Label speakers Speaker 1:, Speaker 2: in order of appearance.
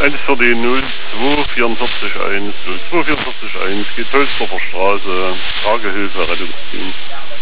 Speaker 1: 1 für die 02441, 02441, geht Hölzdorfer Straße, Tragehilfe, Rettungsdienst.